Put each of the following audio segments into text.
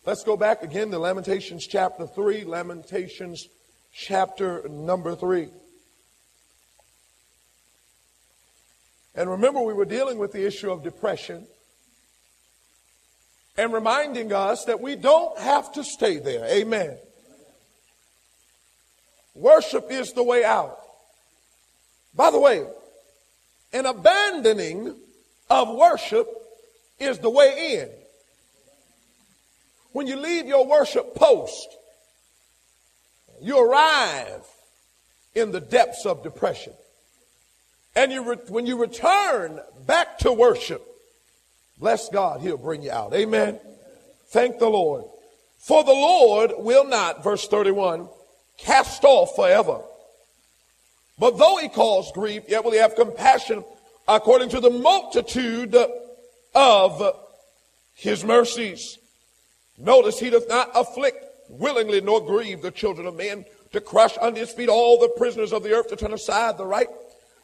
Let's go back again to Lamentations chapter 3. Lamentations chapter number 3. And remember, we were dealing with the issue of depression and reminding us that we don't have to stay there. Amen. Worship is the way out. By the way, an abandoning of worship is the way in. When you leave your worship post, you arrive in the depths of depression. And when you return back to worship, bless God, he'll bring you out. Amen. Thank the Lord. For the Lord will not, verse 31, cast off forever. But though he cause grief, yet will he have compassion according to the multitude of his mercies. Notice he doth not afflict willingly nor grieve the children of men, to crush under his feet all the prisoners of the earth, to turn aside the right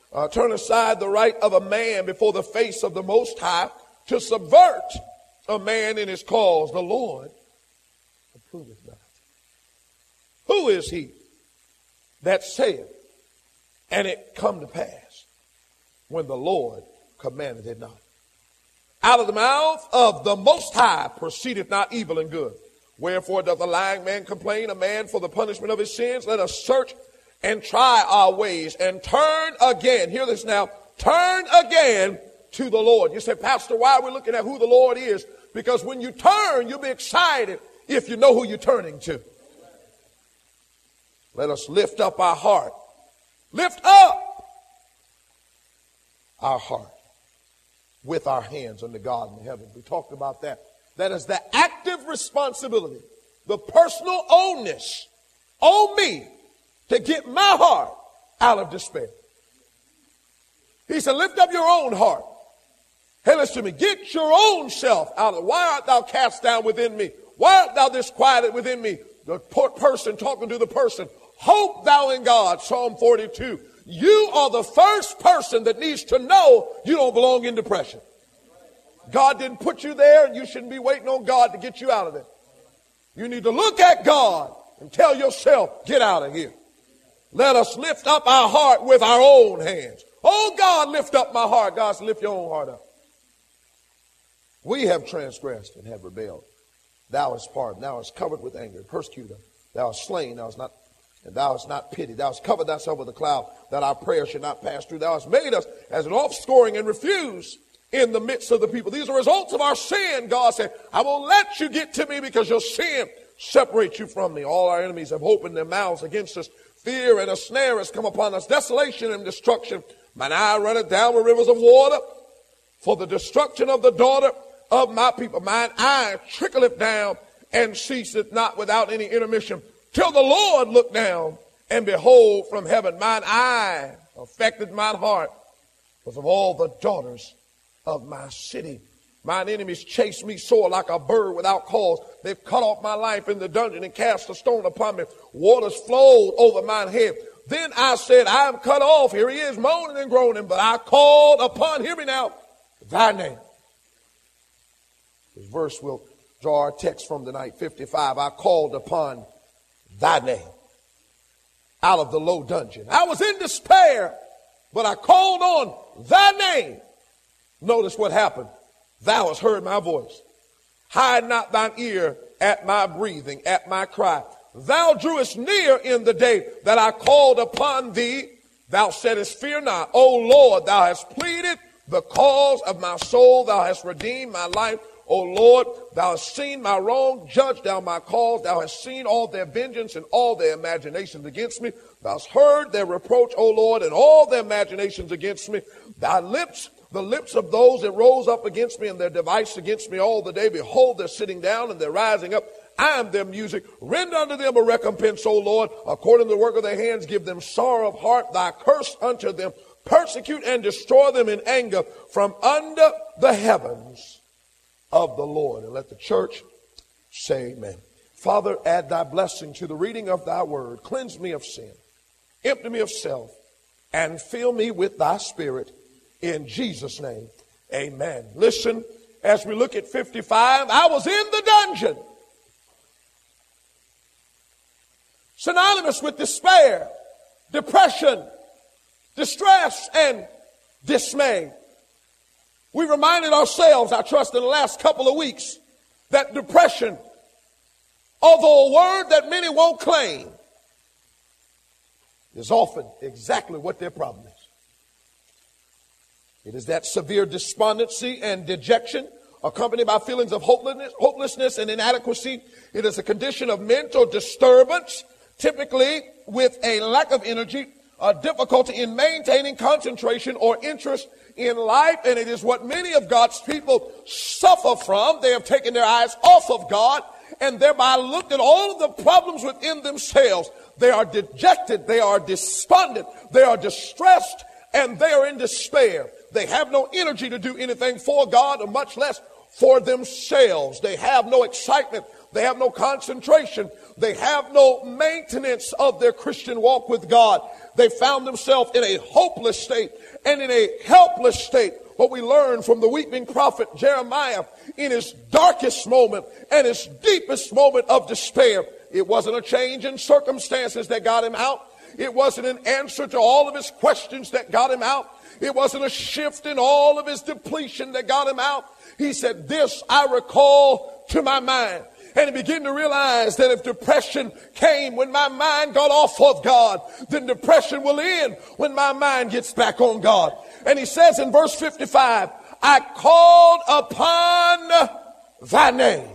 of a man before the face of the Most High, to subvert a man in his cause. The Lord approveth not. Who is he that saith, and it come to pass, when the Lord commanded it not? Out of the mouth of the Most High proceedeth not evil and good. Wherefore doth a lying man complain, a man for the punishment of his sins? Let us search and try our ways and turn again. Hear this now. Turn again to the Lord. You say, Pastor, why are we looking at who the Lord is? Because when you turn, you'll be excited if you know who you're turning to. Let us lift up our heart. Lift up our heart with our hands unto God in heaven. We talked about that. That is the active responsibility, the personal onus on me to get my heart out of despair. He said, lift up your own heart. Hey, listen to me. Get your own self out of it. Why art thou cast down within me? Why art thou disquieted within me? The poor person talking to the person. Hope thou in God. Psalm 42. You are the first person that needs to know you don't belong in depression. God didn't put you there, and you shouldn't be waiting on God to get you out of it. You need to look at God and tell yourself, get out of here. Let us lift up our heart with our own hands. Oh, God, lift up my heart. God said, lift your own heart up. We have transgressed and have rebelled. Thou hast pardoned. Thou hast covered with anger, persecuted. Thou hast slain. Thou hast not pitied. Thou hast covered thyself with a cloud, that our prayer should not pass through. Thou hast made us as an offscoring and refuse in the midst of the people. These are results of our sin. God said, I won't let you get to me because your sin separates you from me. All our enemies have opened their mouths against us. Fear and a snare has come upon us. Desolation and destruction. Mine eye runneth down with rivers of water for the destruction of the daughter of my people. Mine eye trickleth down and ceaseth not without any intermission, till the Lord look down and behold from heaven. Mine eye affected mine heart because of all the daughters of my city. Mine enemies chase me sore like a bird without cause. They've cut off my life in the dungeon and cast a stone upon me. Waters flowed over mine head. Then I said, I am cut off. Here he is, moaning and groaning. But I called upon, hear me now, thy name. This verse will draw our text from tonight, 55. I called upon thy name out of the low dungeon. I was in despair, but I called on thy name. Notice what happened. Thou hast heard my voice. Hide not thine ear at my breathing, at my cry. Thou drewest near in the day that I called upon thee. Thou saidest, fear not. O Lord, thou hast pleaded the cause of my soul. Thou hast redeemed my life. O Lord, thou hast seen my wrong. Judge thou my cause. Thou hast seen all their vengeance and all their imaginations against me. Thou hast heard their reproach, O Lord, and all their imaginations against me. Thy lips, the lips of those that rose up against me and their device against me all the day. Behold, they're sitting down and they're rising up. I am their music. Render unto them a recompense, O Lord, according to the work of their hands. Give them sorrow of heart. Thy curse unto them. Persecute and destroy them in anger from under the heavens of the Lord. And let the church say amen. Father, add thy blessing to the reading of thy word. Cleanse me of sin. Empty me of self. And fill me with thy spirit. In Jesus' name, amen. Listen, as we look at 55, I was in the dungeon. synonymous with despair, depression, distress, and dismay. We reminded ourselves, I trust in the last couple of weeks, that depression, although a word that many won't claim, is often exactly what their problem is. It is that severe despondency and dejection accompanied by feelings of hopelessness and inadequacy. It is a condition of mental disturbance, typically with a lack of energy, a difficulty in maintaining concentration or interest in life, and it is what many of God's people suffer from. They have taken their eyes off of God and thereby looked at all of the problems within themselves. They are dejected, they are despondent, they are distressed, and they are in despair. They have no energy to do anything for God, or much less for themselves. They have no excitement. They have no concentration. They have no maintenance of their Christian walk with God. They found themselves in a hopeless state and in a helpless state. What we learn from the weeping prophet Jeremiah in his darkest moment and his deepest moment of despair. It wasn't a change in circumstances that got him out. It wasn't an answer to all of his questions that got him out. It wasn't a shift in all of his depletion that got him out. He said, this I recall to my mind. And he began to realize that if depression came when my mind got off of God, then depression will end when my mind gets back on God. And he says in verse 55, I called upon thy name.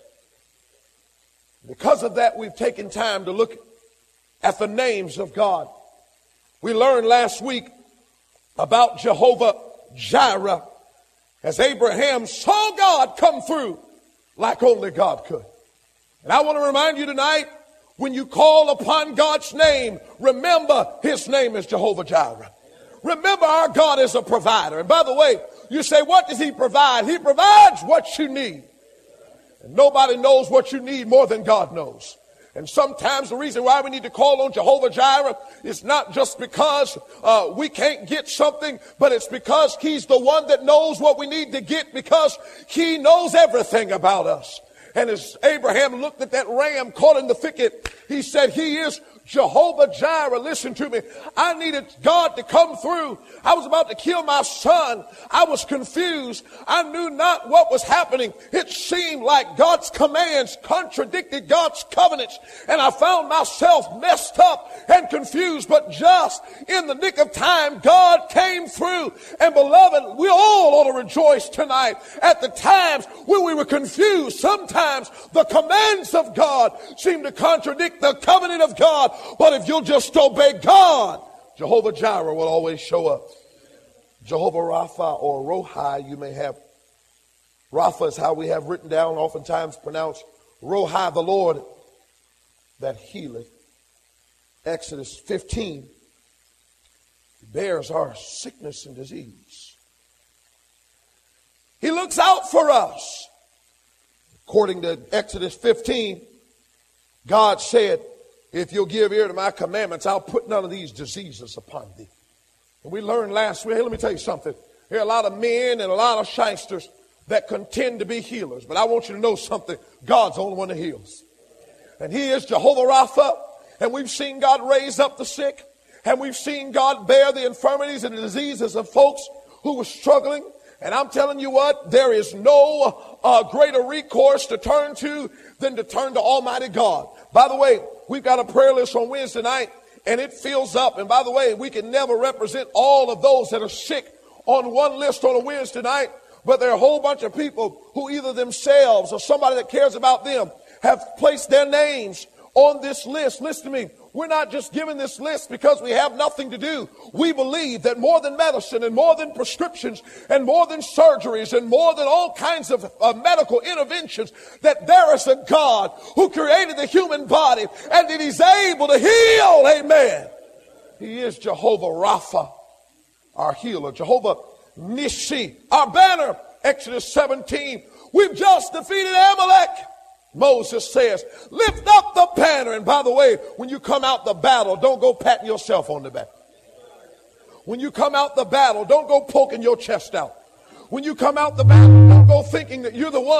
Because of that, we've taken time to look at the names of God. We learned last week about Jehovah Jireh, as Abraham saw God come through like only God could. And I want to remind you tonight, when you call upon God's name, remember his name is Jehovah Jireh. Remember our God is a provider. And by the way, you say, what does he provide? He provides what you need. And nobody knows what you need more than God knows. And sometimes the reason why we need to call on Jehovah Jireh is not just because we can't get something, but it's because he's the one that knows what we need to get, because he knows everything about us. And as Abraham looked at that ram caught in the thicket, he said, he is Jehovah Jireh. Listen to me. I needed God to come through. I was about to kill my son. I was confused. I knew not what was happening. It seemed like God's commands contradicted God's covenants. And I found myself messed up and confused. But just in the nick of time, God came through. And beloved, we all ought to rejoice tonight at the times when we were confused. Sometimes the commands of God seem to contradict the covenant of God. But if you'll just obey God, Jehovah Jireh will always show up. Jehovah Rapha or Rohi, you may have. Rapha is how we have written down, oftentimes pronounced Rohi, the Lord that healeth. Exodus 15 bears our sickness and disease. He looks out for us. According to Exodus 15, God said, if you'll give ear to my commandments, I'll put none of these diseases upon thee. And we learned last week, hey, let me tell you something. There are a lot of men and a lot of shysters that contend to be healers. But I want you to know something. God's the only one that heals. And he is Jehovah Rapha. And we've seen God raise up the sick. And we've seen God bear the infirmities and the diseases of folks who were struggling. And I'm telling you what, there is no greater recourse to turn to than to turn to Almighty God. By the way, we've got a prayer list on Wednesday night, and it fills up. And by the way, we can never represent all of those that are sick on one list on a Wednesday night, but there are a whole bunch of people who either themselves or somebody that cares about them have placed their names on this list. Listen to me. We're not just giving this list because we have nothing to do. We believe that more than medicine and more than prescriptions and more than surgeries and more than all kinds of medical interventions, that there is a God who created the human body and that he's able to heal. Amen. He is Jehovah Rapha, our healer. Jehovah Nissi, our banner. Exodus 17. We've just defeated Amalek. Moses says, lift up the banner. And by the way, when you come out the battle, don't go patting yourself on the back. When you come out the battle, don't go poking your chest out. When you come out the battle, don't go thinking that you're the one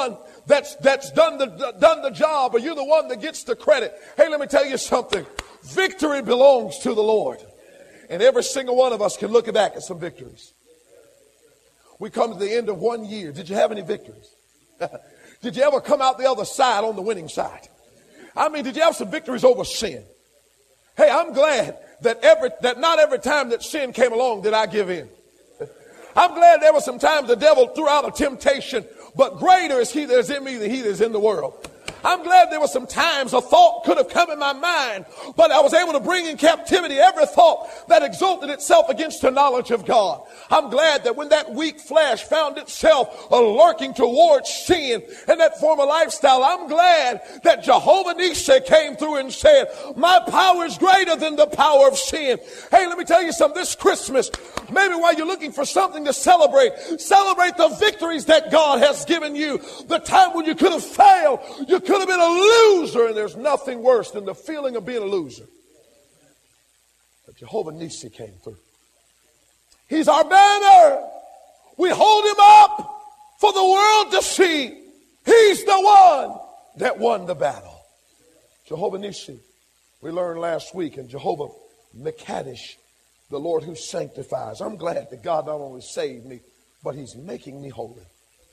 that's done the job, or you're the one that gets the credit. Hey, let me tell you something. Victory belongs to the Lord. And every single one of us can look back at some victories. We come to the end of 1 year. Did you have any victories? Did you ever come out the other side on the winning side? I mean, did you have some victories over sin? Hey, I'm glad that not every time that sin came along did I give in. I'm glad there were some times the devil threw out a temptation, but greater is he that is in me than he that is in the world. I'm glad there were some times a thought could have come in my mind, but I was able to bring in captivity every thought that exalted itself against the knowledge of God. I'm glad that when that weak flesh found itself lurking towards sin and that form of lifestyle, I'm glad that Jehovah Nissi came through and said, my power is greater than the power of sin. Hey, let me tell you something. This Christmas, maybe while you're looking for something to celebrate the victories that God has given you. The time when you could have failed, you could have been a loser, and there's nothing worse than the feeling of being a loser. But Jehovah Nissi came through. He's our banner. We hold him up for the world to see. He's the one that won the battle. Jehovah Nissi, we learned last week, and Jehovah Mekadesh, the Lord who sanctifies. I'm glad that God not only saved me, but he's making me holy.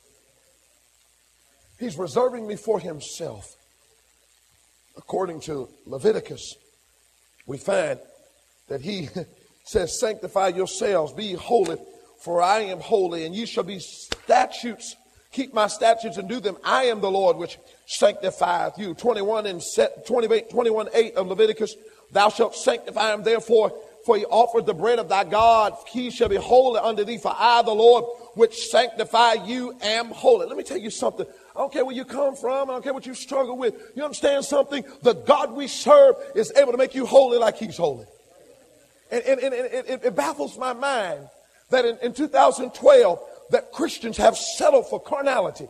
He's reserving me for himself. According to Leviticus, we find that he says, sanctify yourselves, be holy, for I am holy, and ye shall be statutes. Keep my statutes and do them. I am the Lord which sanctifieth you. 21:8 of Leviticus, thou shalt sanctify him therefore, for he offered the bread of thy God. He shall be holy unto thee, for I, the Lord, which sanctify you, am holy. Let me tell you something. I don't care where you come from. I don't care what you struggle with. You understand something? The God we serve is able to make you holy like he's holy. And it baffles my mind that in 2012 that Christians have settled for carnality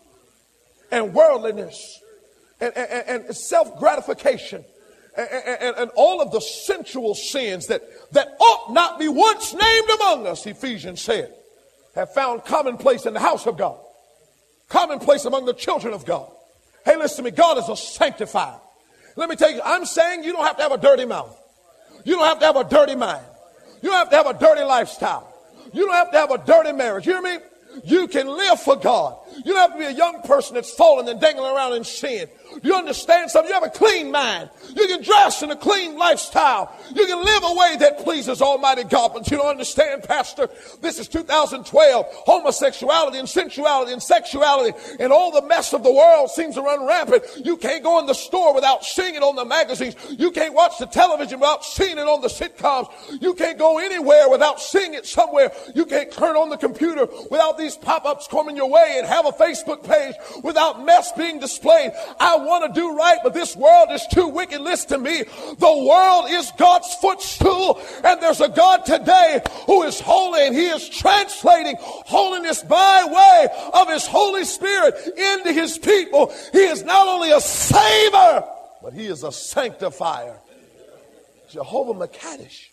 and worldliness and self-gratification and all of the sensual sins that ought not be once named among us, Ephesians said, have found commonplace in the house of God. Commonplace among the children of God. Hey, listen to me. God is a sanctifier. Let me tell you, I'm saying you don't have to have a dirty mouth. You don't have to have a dirty mind. You don't have to have a dirty lifestyle. You don't have to have a dirty marriage. You hear me? You can live for God. You don't have to be a young person that's fallen and dangling around in sin. You understand something? You have a clean mind. You can dress in a clean lifestyle. You can live a way that pleases Almighty God. But you don't understand, Pastor, this is 2012. Homosexuality and sensuality and sexuality and all the mess of the world seems to run rampant. You can't go in the store without seeing it on the magazines. You can't watch the television without seeing it on the sitcoms. You can't go anywhere without seeing it somewhere. You can't turn on the computer without these pop-ups coming your way and have a Facebook page without mess being displayed. I want to do right, but this world is too wicked. Listen to me. The world is God's footstool, and there's a God today who is holy, and he is translating holiness by way of his Holy Spirit into his people. He is not only a savior, but he is a sanctifier. Jehovah Mekadesh.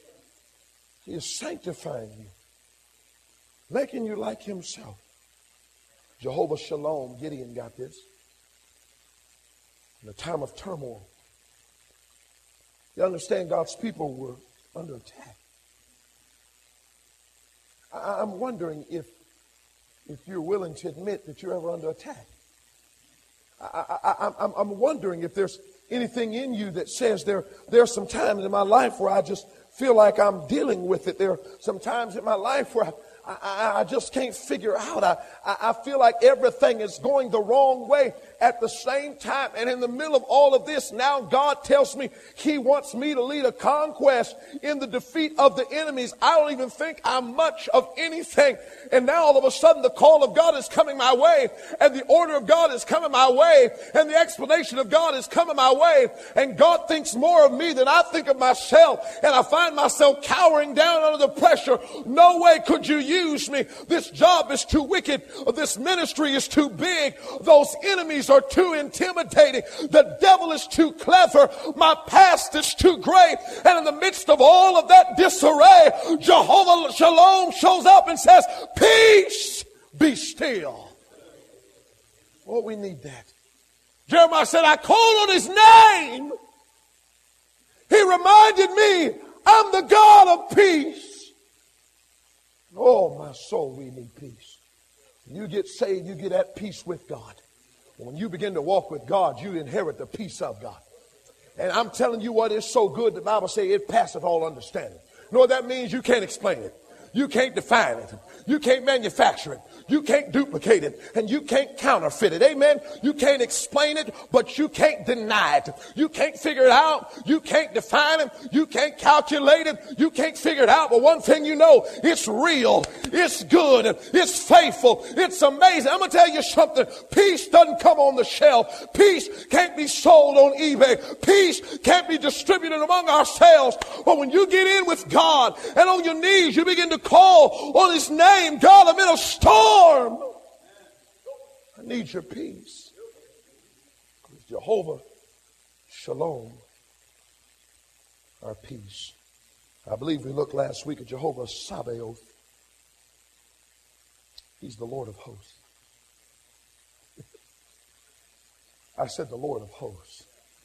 He is sanctifying you, making you like himself. Jehovah Shalom. Gideon got this. In a time of turmoil. You understand, God's people were under attack. I'm wondering if you're willing to admit that you're ever under attack. I'm wondering if there's anything in you that says there are some times in my life where I just feel like I'm dealing with it. There are some times in my life where I just can't figure out. I feel like everything is going the wrong way at the same time. And in the middle of all of this, now God tells me he wants me to lead a conquest in the defeat of the enemies. I don't even think I'm much of anything. And now all of a sudden the call of God is coming my way, and the order of God is coming my way, and the explanation of God is coming my way. And God thinks more of me than I think of myself. And I find myself cowering down under the pressure. No way could you use me. This job is too wicked. This ministry is too big. Those enemies are too intimidating. The devil is too clever. My past is too great. And in the midst of all of that disarray, Jehovah Shalom shows up and says, peace, be still. Oh, we need that. Jeremiah said, I called on his name. He reminded me, I'm the God of peace. Oh, my soul, we need peace. When you get saved, you get at peace with God. When you begin to walk with God, you inherit the peace of God. And I'm telling you what is so good, the Bible says it passeth all understanding. You know what that means? You can't explain it. You can't define it. You can't manufacture it. You can't duplicate it. And you can't counterfeit it. Amen. You can't explain it, but you can't deny it. You can't figure it out. You can't define it. You can't calculate it. You can't figure it out. But one thing you know, it's real. It's good. It's faithful. It's amazing. I'm going to tell you something. Peace doesn't come on the shelf. Peace can't be sold on eBay. Peace can't be distributed among ourselves. But when you get in with God and on your knees, you begin to call on his name. God, I'm in a storm. I need your peace. Jehovah Shalom, our peace. I believe we looked last week at Jehovah Sabaoth. He's the Lord of hosts. I said the Lord of hosts.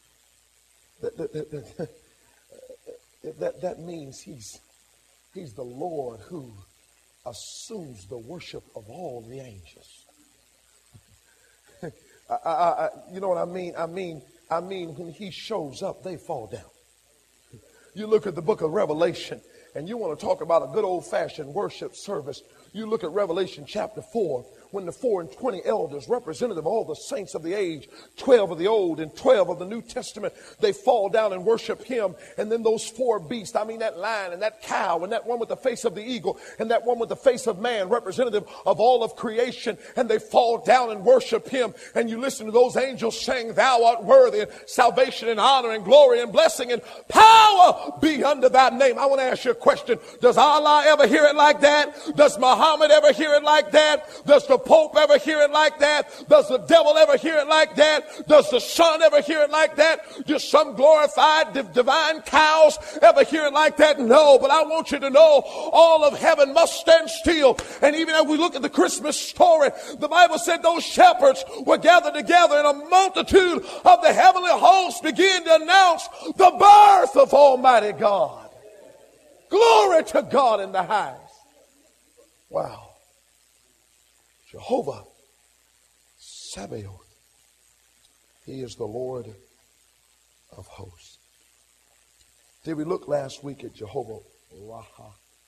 That means he's the Lord who assumes the worship of all the angels. You know what I mean? I mean, when he shows up, they fall down. You look at the book of Revelation, and you want to talk about a good old-fashioned worship service. You look at Revelation chapter 4, when the 4 and 20 elders, representative of all the saints of the age, 12 of the Old and 12 of the New Testament, they fall down and worship him. And then those 4 beasts, I mean that lion and that cow and that one with the face of the eagle and that one with the face of man, representative of all of creation, and they fall down and worship him. And you listen to those angels saying, thou art worthy, and salvation and honor and glory and blessing and power be unto thy name. I want to ask you a question. Does Allah ever hear it like that? Does Muhammad ever hear it like that? Does the Pope ever hear it like that? Does the devil ever hear it like that? Does the Son ever hear it like that? Do some glorified divine cows ever hear it like that? No, but I want you to know all of heaven must stand still. And even as we look at the Christmas story, the Bible said those shepherds were gathered together and a multitude of the heavenly hosts began to announce the birth of Almighty God. Glory to God in the highest. Wow. Jehovah Sabaoth. He is the Lord of hosts. Did we look last week at Jehovah Raha?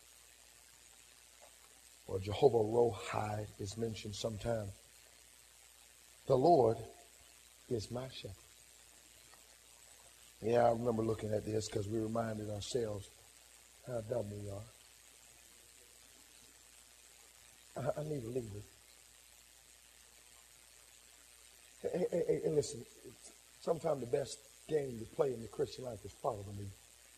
Or Jehovah Rohi is mentioned sometime. The Lord is my shepherd. Yeah, I remember looking at this because we reminded ourselves how dumb we are. I need a leader. Hey, listen, sometimes the best game to play in the Christian life is follow the leader.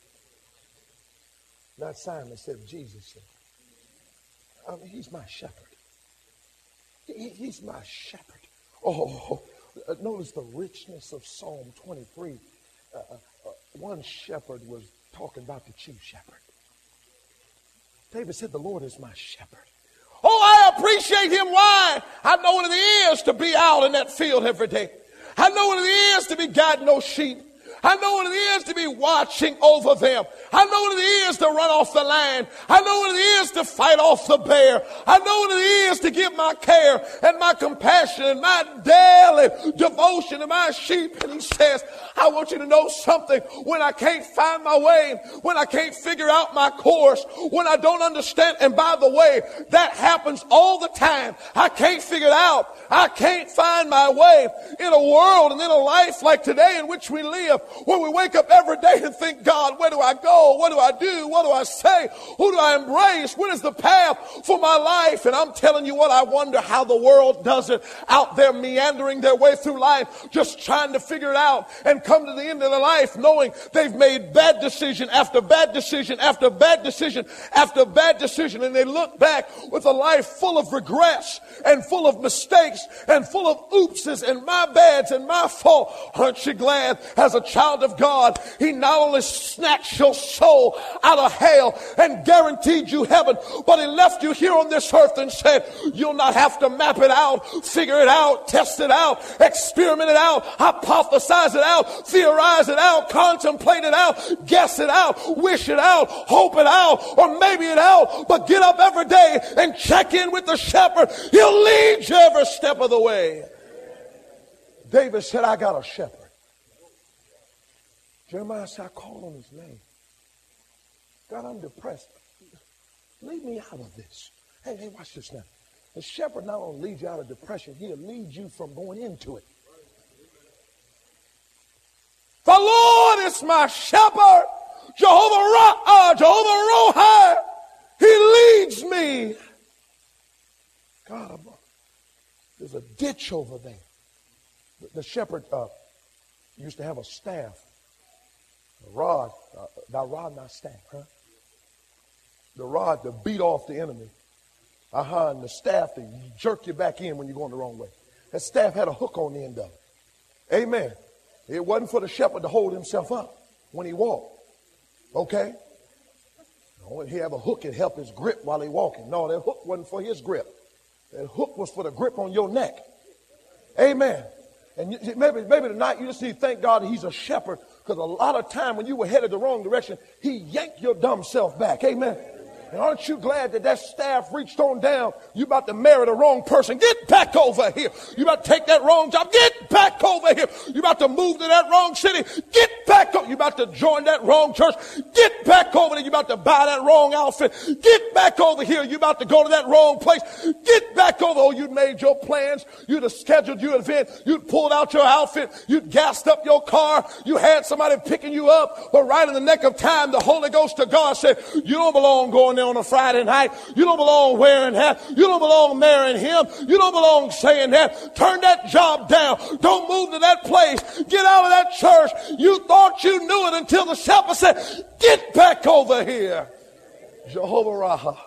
Not Simon said, Jesus said. I mean, he's my shepherd. He's my shepherd. Oh, notice the richness of Psalm 23. One shepherd was talking about the chief shepherd. David said, the Lord is my shepherd. Oh, I appreciate him. Why? I know what it is to be out in that field every day. I know what it is to be guiding those sheep. I know what it is to be watching over them. I know what it is to run off the line. I know what it is to fight off the bear. I know what it is to give my care and my compassion and my daily devotion to my sheep. And he says, I want you to know something. When I can't find my way, when I can't figure out my course, when I don't understand, and by the way, that happens all the time. I can't figure it out. I can't find my way in a world and in a life like today in which we live, where we wake up every day and think, God, where do I go? What do I do? What do I say? Who do I embrace? What is the path for my life? And I'm telling you what, I wonder how the world does it out there meandering their way through life, just trying to figure it out and come to the end of their life knowing they've made bad decision after bad decision after bad decision after bad decision. And they look back with a life full of regrets and full of mistakes and full of oopses and my bads and my fault. Aren't you glad as a child child of God, he not only snatched your soul out of hell and guaranteed you heaven, but he left you here on this earth and said, you'll not have to map it out, figure it out, test it out, experiment it out, hypothesize it out, theorize it out, contemplate it out, guess it out, wish it out, hope it out, or maybe it out. But get up every day and check in with the shepherd. He'll lead you every step of the way. David said, I got a shepherd. Jeremiah said, I called on his name. God, I'm depressed. Lead me out of this. Hey, watch this now. The shepherd not only leads you out of depression, he'll lead you from going into it. The Lord is my shepherd. Jehovah Rohi. He leads me. God, there's a ditch over there. The shepherd used to have a staff. A rod. Thy rod, thy staff. Huh? The rod to beat off the enemy. And the staff to jerk you back in when you're going the wrong way. That staff had a hook on the end of it. Amen. It wasn't for the shepherd to hold himself up when he walked. Okay? No, he had a hook that helped his grip while he walking. No, that hook wasn't for his grip. That hook was for the grip on your neck. Amen. And maybe tonight you just need to thank God that he's a shepherd, because a lot of time when you were headed the wrong direction, he yanked your dumb self back. Amen. And aren't you glad that staff reached on down? You about to marry the wrong person. Get back over here. You about to take that wrong job. Get back over here. You about to move to that wrong city. Get back over. You about to join that wrong church. Get back over there. You about to buy that wrong outfit. Get back over here. You about to go to that wrong place. Get back over. Oh, you'd made your plans. You'd have scheduled your event. You'd pulled out your outfit. You'd gassed up your car. You had somebody picking you up. But right in the nick of time, the Holy Ghost of God said, you don't belong going there on a Friday night. You don't belong wearing that. You don't belong marrying him. You don't belong saying that. Turn that job down. Don't move to that place. Get out of that church. You thought you knew it until the shepherd said, get back over here. Jehovah Raha.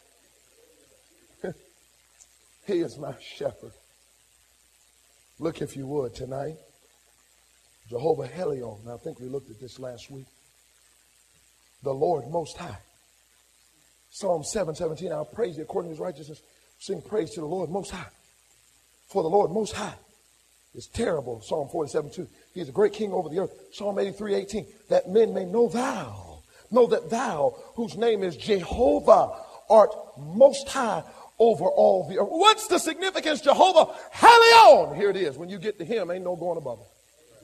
He is my shepherd. Look, if you would, tonight. Jehovah Helion. Now, I think we looked at this last week. The Lord Most High. Psalm 7:17, I'll praise thee according to his righteousness. Sing praise to the Lord Most High. For the Lord Most High is terrible. Psalm 47:2. He is a great king over the earth. Psalm 83:18. That men may know that thou, whose name is Jehovah, art most high over all the earth. What's the significance? Jehovah Helion. Here it is. When you get to him, ain't no going above it.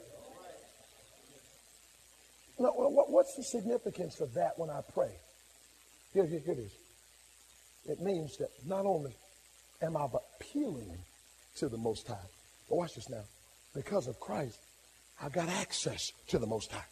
Now, what's the significance of that when I pray? Here it is. It means that not only am I appealing to the Most High, but watch this now. Because of Christ, I got access to the Most High.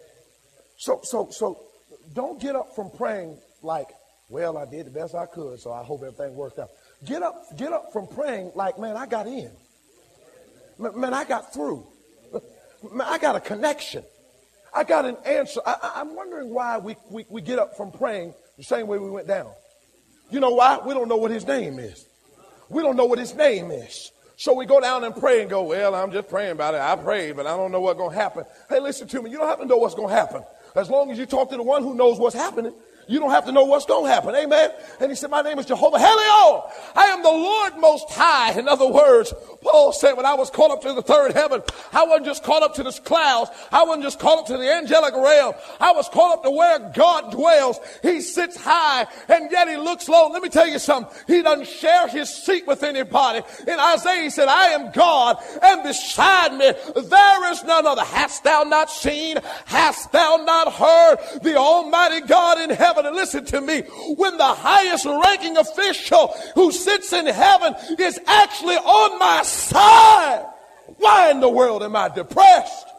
So don't get up from praying like, well, I did the best I could, so I hope everything worked out. Get up from praying like, man, I got in. Man, I got through. Man, I got a connection. I got an answer. I'm wondering why we get up from praying the same way we went down. You know why? We don't know what his name is. We don't know what his name is. So we go down and pray and go, well, I'm just praying about it. I prayed, but I don't know what's going to happen. Hey, listen to me. You don't have to know what's going to happen. As long as you talk to the one who knows what's happening, you don't have to know what's going to happen. Amen. And he said, my name is Jehovah Helion. I am the Lord Most High. In other words, Paul said, when I was caught up to the third heaven, I wasn't just caught up to the clouds. I wasn't just caught up to the angelic realm. I was caught up to where God dwells. He sits high and yet he looks low. Let me tell you something. He doesn't share his seat with anybody. In Isaiah, he said, I am God, and beside me there is none other. Hast thou not seen? Hast thou not heard? The Almighty God in heaven. And listen to me, when the highest ranking official who sits in heaven is actually on my side, why in the world am I depressed?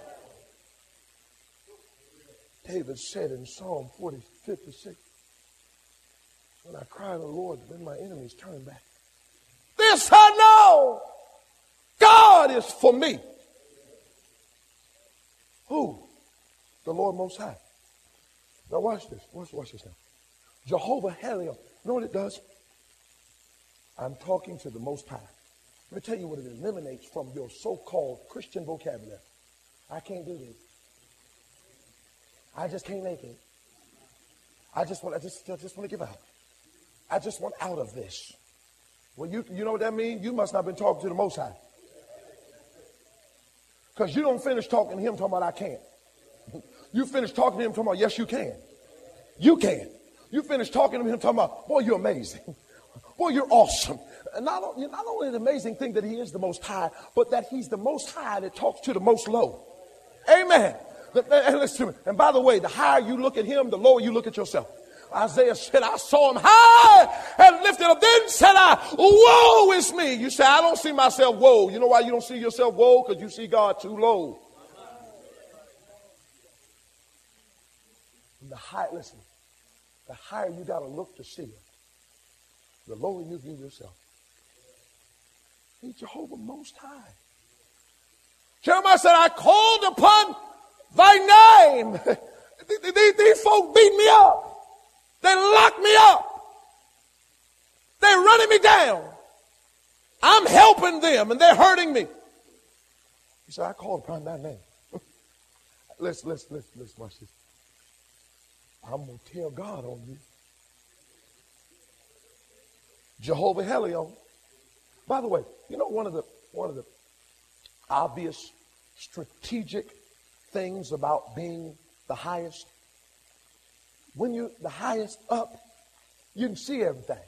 David said in Psalm 56, when I cry to the Lord, then my enemies turn back. This I know, God is for me. Who? The Lord Most High. Now watch this. Watch this now. Jehovah Helion. You know what it does? I'm talking to the Most High. Let me tell you what it eliminates from your so-called Christian vocabulary. I can't do this. I just can't make it. I just want to give out. I just want out of this. Well, you know what that means? You must not have been talking to the Most High. Because you don't finish talking to him talking about I can't. You finish talking to him talking about yes, you can. You can. You finish talking to him talking about, boy, you're amazing. Boy, you're awesome. And not only the amazing thing that he is the Most High, but that he's the Most High that talks to the most low. Amen. And listen to me. And by the way, the higher you look at him, the lower you look at yourself. Isaiah said, I saw him high and lifted up. Then said I, woe is me. You say, I don't see myself woe. You know why you don't see yourself woe? Because you see God too low. And the higher you got to look to see him, the lower you view yourself. He's Jehovah Most High. Jeremiah said, I called upon thy name. These folk beat me up. They lock me up. They're running me down. I'm helping them and they're hurting me. He said, I called upon thy name. Let's watch this. I'm going to tell God on you. Jehovah Helion. By the way, you know one of the obvious strategic things about being the highest? When you're the highest up, you can see everything.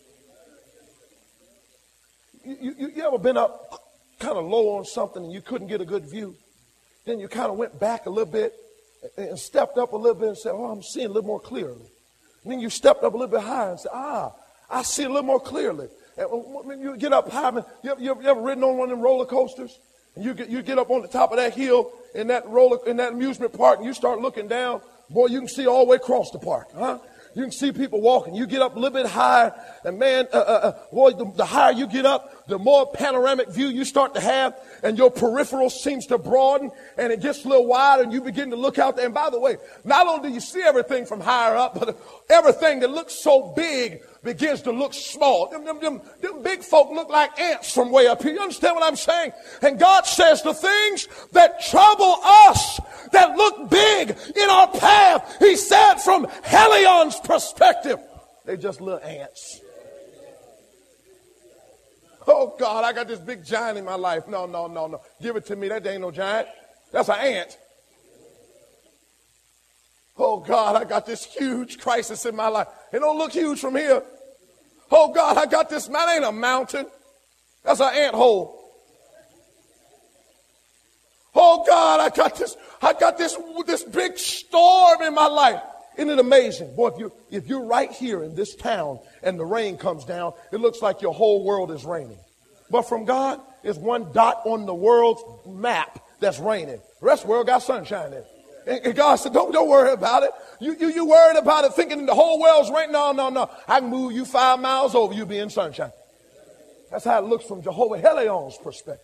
You ever been up kind of low on something and you couldn't get a good view? Then you kind of went back a little bit and stepped up a little bit and said, oh, I'm seeing a little more clearly. And then you stepped up a little bit higher and said, I see a little more clearly. And when you get up high, you ever ridden on one of them roller coasters? And you get up on the top of that hill in that amusement park and you start looking down. Boy, you can see all the way across the park, huh? You can see people walking. You get up a little bit higher, and man, boy, the higher you get up, the more panoramic view you start to have, and your peripheral seems to broaden, and it gets a little wider, and you begin to look out there. And by the way, not only do you see everything from higher up, but everything that looks so big begins to look small. Them big folk look like ants from way up here. You understand what I'm saying? And God says the things that trouble us, that look big in our path, he said from Helion's perspective, they're just little ants. Oh God, I got this big giant in my life. No. Give it to me. That ain't no giant. That's an ant. Oh God, I got this huge crisis in my life. It don't look huge from here. Oh God, I got this, that ain't a mountain. That's an ant hole. Oh God, I got this big storm in my life. Isn't it amazing? Boy, if you're right here in this town and the rain comes down, it looks like your whole world is raining. But from God, it's one dot on the world's map that's raining. The rest of the world got sunshine in it. And God said, don't worry about it. You worried about it thinking the whole world's raining. No. I can move you 5 miles over, you be in sunshine. That's how it looks from Jehovah Helion's perspective.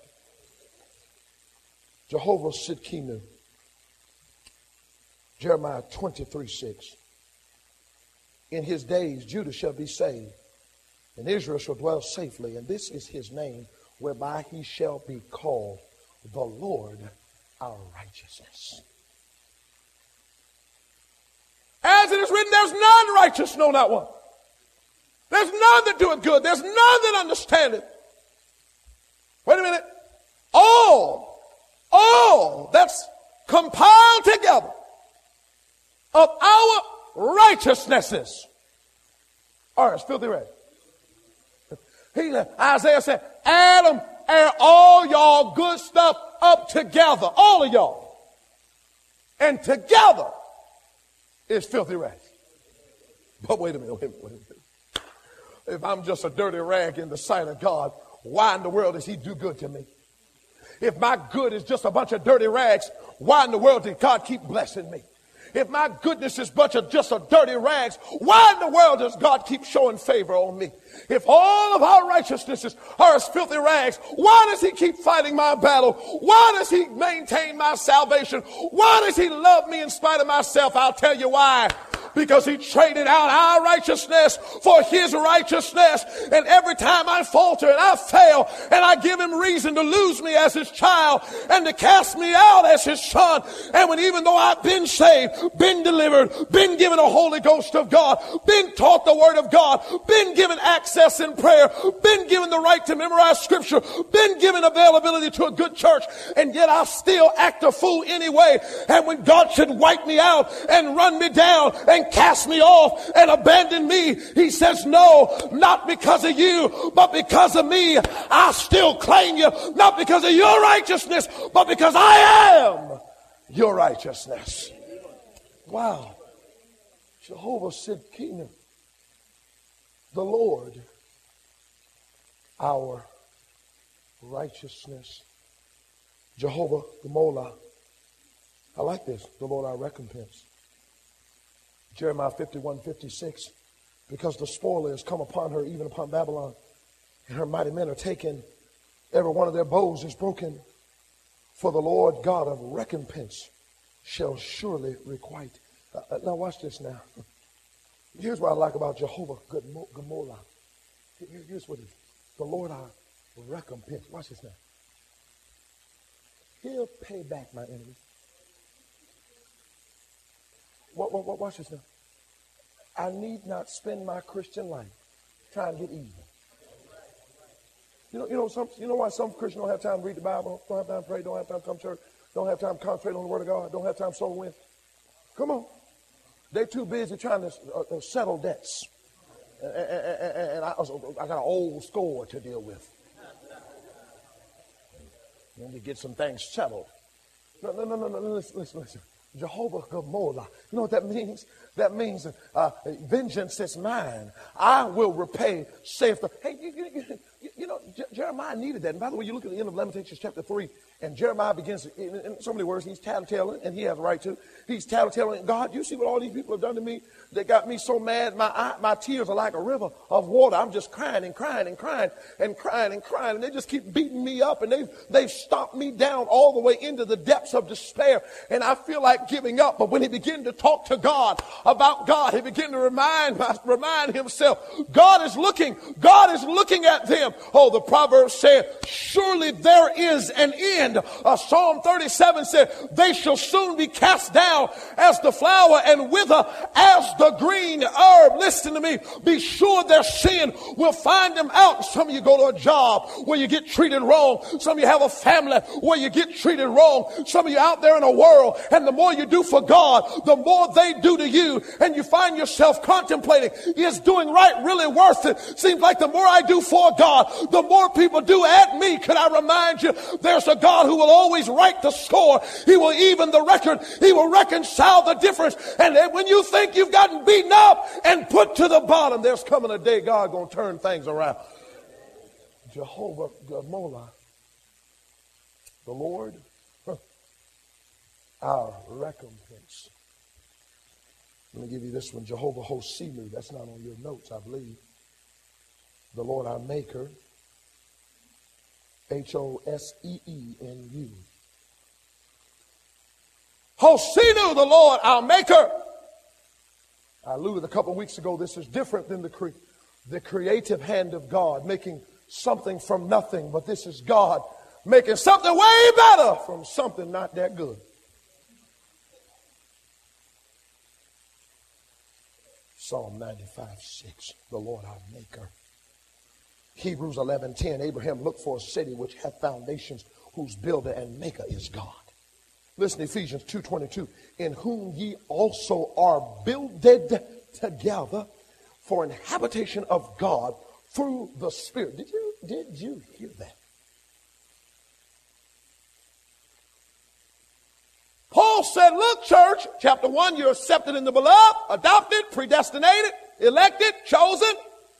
Jehovah Sidkenu. Jeremiah 23:6. In his days, Judah shall be saved, and Israel shall dwell safely. And this is his name, whereby he shall be called the Lord our righteousness. As it is written, there's none righteous, no, not one. There's none that doeth good. There's none that understandeth. Wait a minute. All that's compiled together of our righteousnesses are as filthy rags. Isaiah said, Adam, add all y'all good stuff up together. All of y'all. And together is filthy rags. But wait a minute. If I'm just a dirty rag in the sight of God, why in the world does he do good to me? If my good is just a bunch of dirty rags, why in the world did God keep blessing me? If my goodness is just a dirty rags, why in the world does God keep showing favor on me? If all of our righteousnesses are as filthy rags, why does he keep fighting my battle? Why does he maintain my salvation? Why does he love me in spite of myself? I'll tell you why. because he traded out our righteousness for his righteousness. And every time I falter and I fail and I give him reason to lose me as his child and to cast me out as his son, and when even though I've been saved, been delivered, been given a Holy Ghost of God, been taught the Word of God, been given access in prayer, been given the right to memorize Scripture, been given availability to a good church, and yet I still act a fool anyway. And when God should wipe me out and run me down and cast me off and abandon me, he says, no, not because of you, but because of me. I still claim you, not because of your righteousness, but because I am your righteousness. Wow. Jehovah Sidkenu, the Lord, our righteousness. Jehovah Gamola. I like this. The Lord our recompense. Jeremiah 51:56. Because the spoiler has come upon her, even upon Babylon, and her mighty men are taken. Every one of their bows is broken. For the Lord God of recompense shall surely requite. Now watch this now. Here's what I like about Jehovah Gamola. Here's what it is. The Lord our recompense. Watch this now. He'll pay back my enemies. Watch this now. I need not spend my Christian life trying to get even. You know why some Christians don't have time to read the Bible, don't have time to pray, don't have time to come to church, don't have time to concentrate on the Word of God, don't have time to sow win? Come on. They're too busy trying to settle debts. And I got an old score to deal with. Let me get some things settled. No, listen. Jehovah Gamola. You know what that means? That means vengeance is mine. I will repay, saith the... Hey, you know, Jeremiah needed that. And by the way, you look at the end of Lamentations chapter 3, and Jeremiah begins, in so many words, he's tattletaling, and he has a right to. He's tattletaling. God, you see what all these people have done to me? They got me so mad. My tears are like a river of water. I'm just crying and crying and crying and crying and crying. And they just keep beating me up. And they've stomped me down all the way into the depths of despair. And I feel like giving up. But when he began to talk to God about God, he began to remind himself, God is looking at them. Oh, the Proverbs said, surely there is an end. Psalm 37 said, they shall soon be cast down as the flower and wither as the green herb. Listen to me. Be sure their sin will find them out. Some of you go to a job where you get treated wrong. Some of you have a family where you get treated wrong. Some of you out there in a world, and the more you do for God, the more they do to you. And you find yourself contemplating, is doing right really worth it? Seems like the more I do for God, the more people do at me. Could I remind you, there's a God who will always right the score. He will even the record. He will reconcile the difference. And then when you think you've gotten beaten up and put to the bottom, there's coming a day God going to turn things around. Jehovah Gamola, the Lord, our recompense. Let me give you this one. Jehovah Hosenu. That's not on your notes, I believe. The Lord our maker. Hoseenu. Hosenu, the Lord our maker. I alluded a couple of weeks ago, this is different than the creative hand of God making something from nothing, but this is God making something way better from something not that good. Psalm 95:6, the Lord our maker. Hebrews 11:10, Abraham looked for a city which hath foundations, whose builder and maker is God. Listen to Ephesians 2:22, in whom ye also are builded together for an habitation of God through the Spirit. Did you hear that? Paul said, look, church, chapter 1, you're accepted in the beloved, adopted, predestinated, elected, chosen,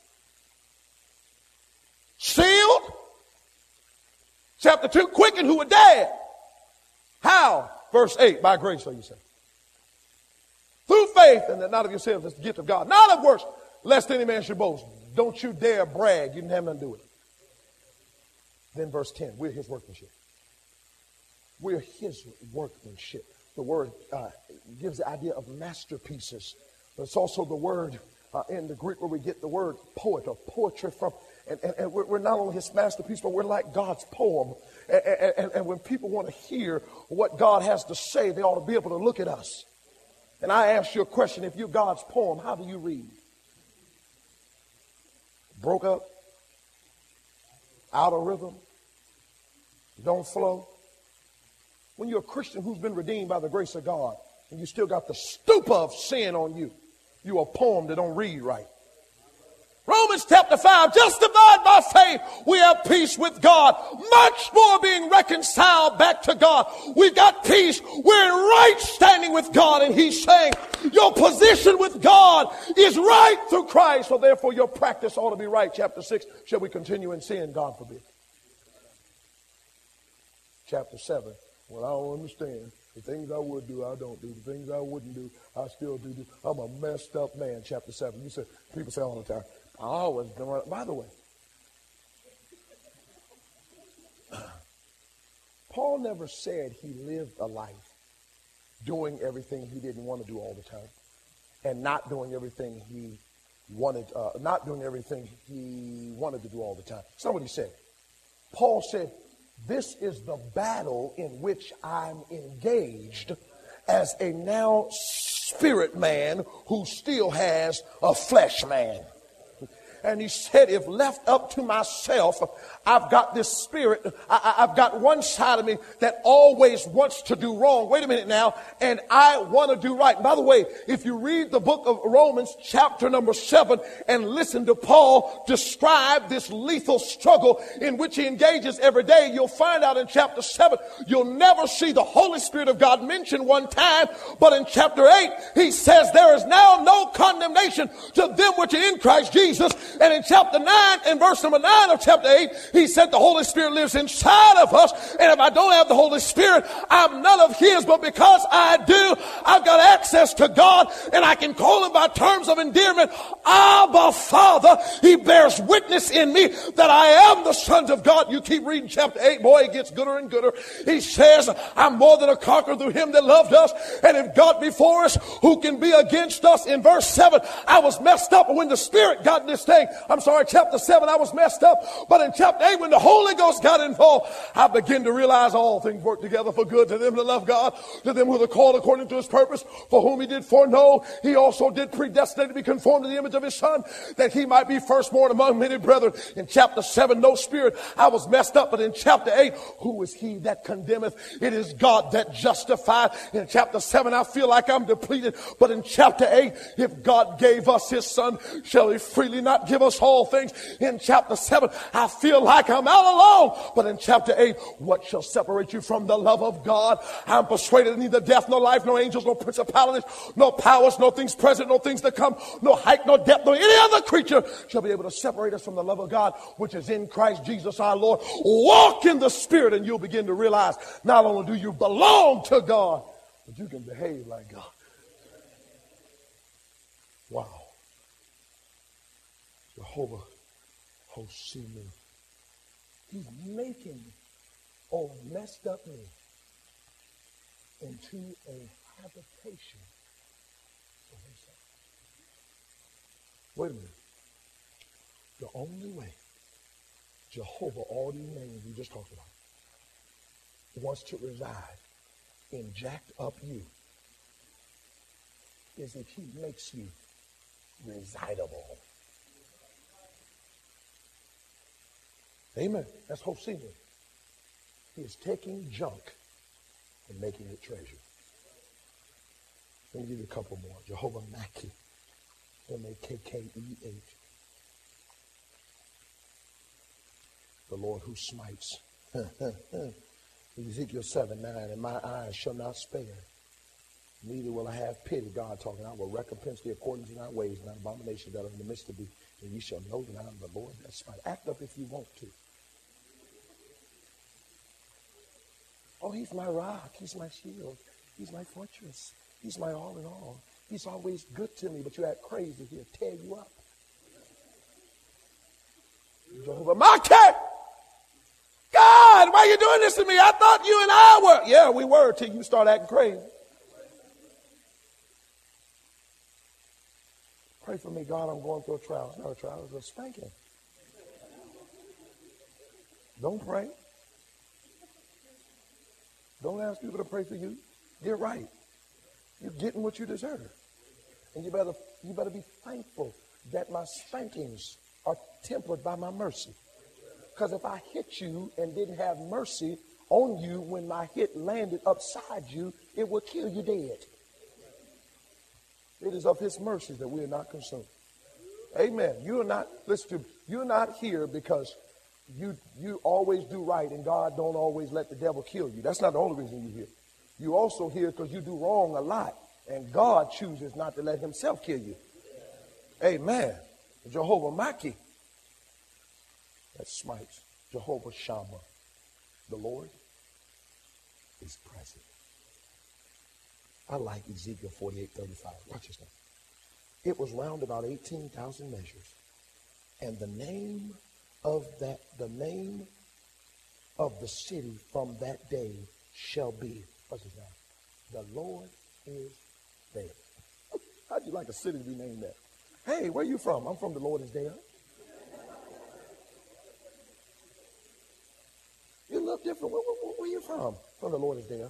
sealed. Chapter 2, quickened who were dead. How? Verse 8, by grace are you saved. Through faith, and that not of yourselves, it's the gift of God. Not of works, lest any man should boast. Don't you dare brag. You didn't have nothing to do with it. Then verse 10, we're his workmanship. We're his workmanship. The word gives the idea of masterpieces. It's also the word in the Greek where we get the word poet or poetry from. And we're not only his masterpiece, but we're like God's poem. And when people want to hear what God has to say, they ought to be able to look at us. And I ask you a question. If you're God's poem, how do you read? Broke up? Out of rhythm? Don't flow? When you're a Christian who's been redeemed by the grace of God, and you still got the stupor of sin on you, you're a poem that don't read right. Romans chapter 5, justified by faith, we have peace with God. Much more being reconciled back to God. We've got peace. We're in right standing with God. And he's saying your position with God is right through Christ. So therefore your practice ought to be right. Chapter 6, shall we continue in sin? God forbid. Chapter 7, well, I don't understand. The things I would do, I don't do. The things I wouldn't do, I still do. I'm a messed up man. Chapter 7. You say, people say all the time, I always been right. By the way, Paul never said he lived a life doing everything he didn't want to do all the time and not doing everything he wanted, not doing everything he wanted to do all the time. That's not what he said. Paul said, this is the battle in which I'm engaged as a now spirit man who still has a flesh man. And he said, if left up to myself, I've got this spirit. I've got one side of me that always wants to do wrong. Wait a minute now. And I want to do right. By the way, if you read the book of Romans, chapter number 7, and listen to Paul describe this lethal struggle in which he engages every day, you'll find out in chapter 7, you'll never see the Holy Spirit of God mentioned one time. But in chapter 8, he says, there is now no condemnation to them which are in Christ Jesus. And in chapter 9, in verse number 9 of chapter 8, he said the Holy Spirit lives inside of us. And if I don't have the Holy Spirit, I'm none of his. But because I do, I've got access to God. And I can call him by terms of endearment. Abba, Father. He bears witness in me that I am the sons of God. You keep reading chapter 8. Boy, it gets gooder and gooder. He says, I'm more than a conqueror through him that loved us. And if God be for us, who can be against us? In verse 7, I was messed up when the Spirit got this thing. Chapter 7, I was messed up. But in chapter 8, when the Holy Ghost got involved, I began to realize all things work together for good to them that love God, to them who are called according to his purpose, for whom he did foreknow. He also did predestinate to be conformed to the image of his Son, that he might be firstborn among many brethren. In chapter 7, no spirit, I was messed up. But in chapter 8, who is he that condemneth? It is God that justified. In chapter 7, I feel like I'm depleted. But in chapter 8, if God gave us his Son, shall he freely not give us all things? In chapter 7, I feel like I'm out alone. But in chapter 8, what shall separate you from the love of God? I'm persuaded that neither death, nor life, nor angels, nor principalities, nor powers, nor things present, nor things to come, nor height, nor depth, nor any other creature shall be able to separate us from the love of God, which is in Christ Jesus our Lord. Walk in the Spirit, and you'll begin to realize not only do you belong to God, but you can behave like God. Wow. Jehovah Hosinu. He's making messed up me into a habitation for himself. Wait a minute. The only way Jehovah, all these names we just talked about, wants to reside in jacked up you is if he makes you residable. Amen. That's Hosinu. He is taking junk and making it treasure. Let me give you a couple more. Jehovah Makkeh. M-A-K-K-E-H. The Lord who smites. Ezekiel 7:9. And my eyes shall not spare. Neither will I have pity. God talking. I will recompense thee according to thy ways and thy abominations that are in the midst of thee. And you shall know that I am the Lord that smite. Act up if you want to. Oh, he's my rock. He's my shield. He's my fortress. He's my all in all. He's always good to me, but you act crazy, he'll tear you up. Jehovah Makkeh. God, why are you doing this to me? I thought you and I were. Yeah, we were till you start acting crazy. Pray for me, God, I'm going through a trial. It's not a trial, it's a spanking. Don't pray. Don't ask people to pray for you. Get right. You're getting what you deserve. And you better be thankful that my spankings are tempered by my mercy. Because if I hit you and didn't have mercy on you when my hit landed upside you, it would kill you dead. It is of his mercies that we are not consumed. Amen. You are not, listen to me, you're not here because you always do right and God don't always let the devil kill you. That's not the only reason you're here. You're also here because you do wrong a lot and God chooses not to let himself kill you. Amen. Jehovah Maki. That smites. Jehovah Shammah. The Lord is present. I like Ezekiel 48:35. Watch this now. It was round about 18,000 measures. And the name of the city from that day shall be, watch this now, the Lord is there. How'd you like a city to be named that? Hey, where you from? I'm from the Lord is there. You look different. Where you from? From the Lord is there.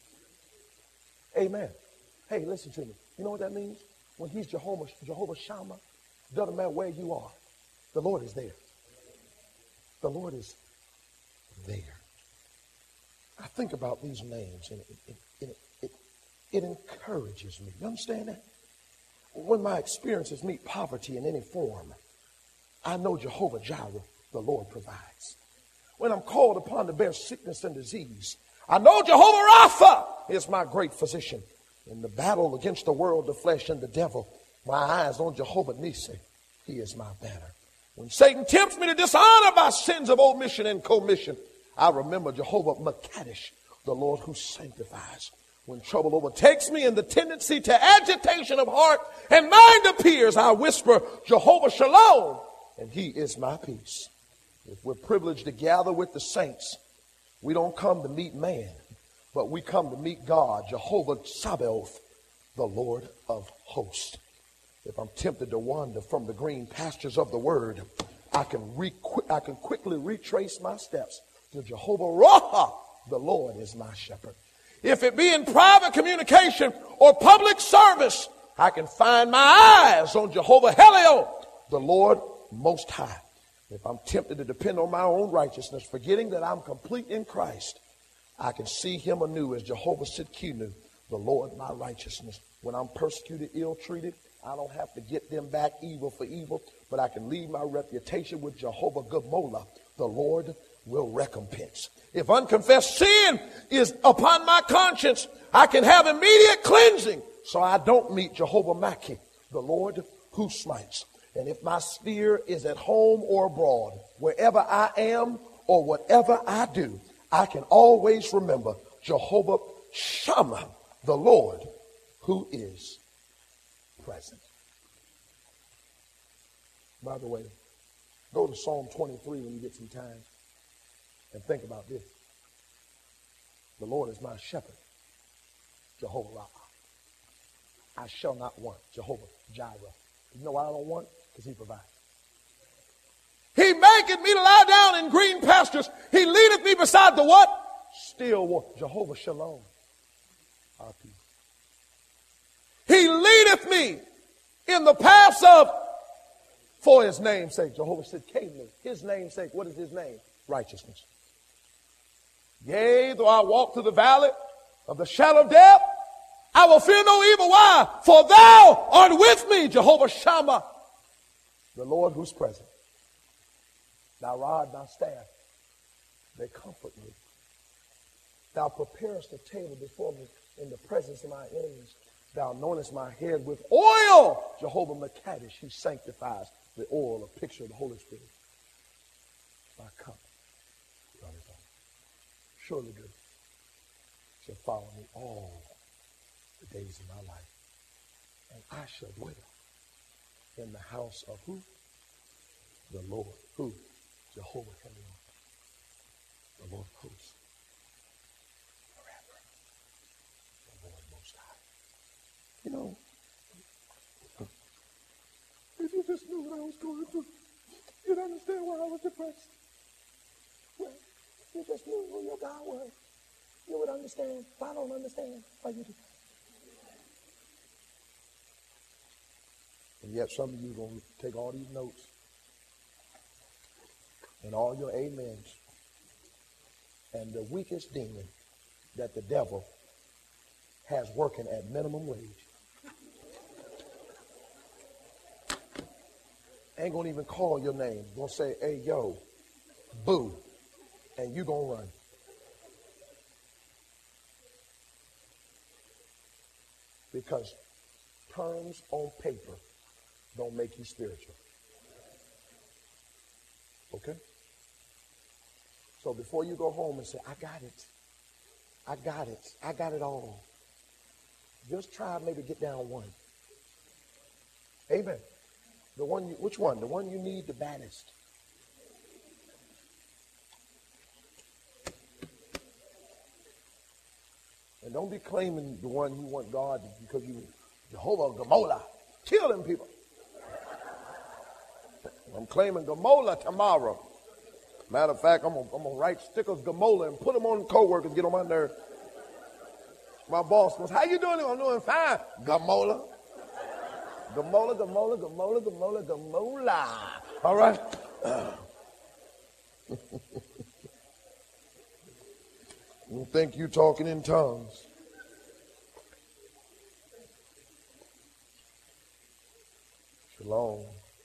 Amen. Hey, listen to me. You know what that means? When he's Jehovah Shammah, doesn't matter where you are, the Lord is there. The Lord is there. I think about these names and it encourages me. You understand that? When my experiences meet poverty in any form, I know Jehovah Jireh, the Lord provides. When I'm called upon to bear sickness and disease, I know Jehovah Rapha is my great physician. In the battle against the world, the flesh, and the devil, my eyes on Jehovah Nissi. He is my banner. When Satan tempts me to dishonor by sins of omission and commission, I remember Jehovah Makadesh, the Lord who sanctifies. When trouble overtakes me and the tendency to agitation of heart and mind appears, I whisper Jehovah Shalom, and he is my peace. If we're privileged to gather with the saints, we don't come to meet man, but we come to meet God, Jehovah Sabaoth, the Lord of hosts. If I'm tempted to wander from the green pastures of the word, I can quickly retrace my steps to Jehovah Raha, the Lord is my shepherd. If it be in private communication or public service, I can find my eyes on Jehovah Helio, the Lord Most High. If I'm tempted to depend on my own righteousness, forgetting that I'm complete in Christ, I can see him anew as Jehovah Sidkenu, the Lord my righteousness. When I'm persecuted, ill-treated, I don't have to get them back evil for evil, but I can leave my reputation with Jehovah Gmolah, the Lord will recompense. If unconfessed sin is upon my conscience, I can have immediate cleansing so I don't meet Jehovah Maki, the Lord who smites. And if my sphere is at home or abroad, wherever I am or whatever I do, I can always remember Jehovah Shammah, the Lord who is present. By the way, go to Psalm 23 when you get some time and think about this. The Lord is my shepherd, Jehovah Rapha. I shall not want, Jehovah Jireh. You know why I don't want? Because he provides. He maketh me to lie down in green pastures. He leadeth me beside the what? Still water. Jehovah Shalom, our peace. He leadeth me in the paths of, for his name's sake. Jehovah said, his name's sake. What is his name? Righteousness. Yea, though I walk through the valley of the shadow of death, I will fear no evil. Why? For thou art with me, Jehovah Shammah, the Lord who's present. Thy rod, thy staff, they comfort me. Thou preparest a table before me in the presence of my enemies. Thou anointest my head with oil. Jehovah Makadesh, who sanctifies the oil, a picture of the Holy Spirit. My cup runneth over. Surely goodness shall follow me all the days of my life. And I shall dwell in the house of who? The Lord. Who? Jehovah Helio, the Lord of hosts. Forever. The Lord Most High. You know, you just knew what I was going through. You'd understand why I was depressed. Well, you just knew who your God was. You would understand. I don't understand why you do. And yet some of you are going to take all these notes and all your amens, and the weakest demon that the devil has working at minimum wage ain't going to even call your name. Going to say, hey, yo, boo, and you going to run. Because terms on paper don't make you spiritual. Okay? So before you go home and say, I got it. I got it. I got it all. Just try maybe get down one. Amen. The one you, which one? The one you need the baddest. And don't be claiming the one you want God because you Jehovah Gamola. Kill them people. I'm claiming Gamola tomorrow. Matter of fact, I'm gonna write stickers Gamola and put them on co-workers, get on my nerves. My boss goes, how you doing? I'm doing fine. Gamola. Gamola, Gamola, Gamola, Gamola, Gamola. All right? You think you talking in tongues. Shalom.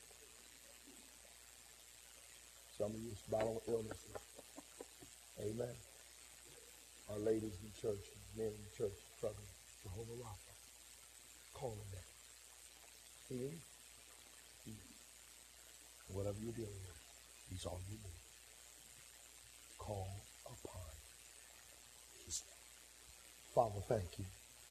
Some of you battle illnesses. Amen. Our ladies in church, men in church, struggling. Jehovah Rapha. Call him that. Healing. Whatever you're dealing with, he's all you need. Call upon his name. Father, thank you.